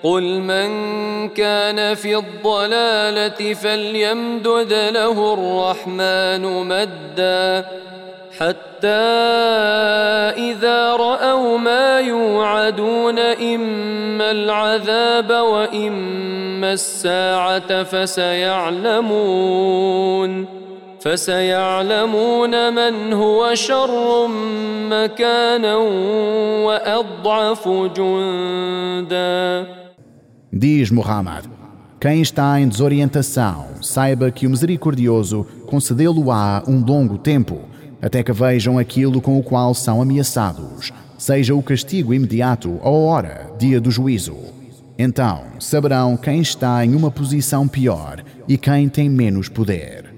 قل من كان في الضلالة فليمدد له الرحمن مدا حتى إذا رأوا ما يوعدون إما العذاب وإما الساعة فسيعلمون من هو شر مكانا وأضعف جندا. Diz Muhammad: quem está em desorientação, saiba que o Misericordioso concedê-lo-á um longo tempo, até que vejam aquilo com o qual são ameaçados, seja o castigo imediato ou a hora, dia do juízo. Então saberão quem está em uma posição pior e quem tem menos poder.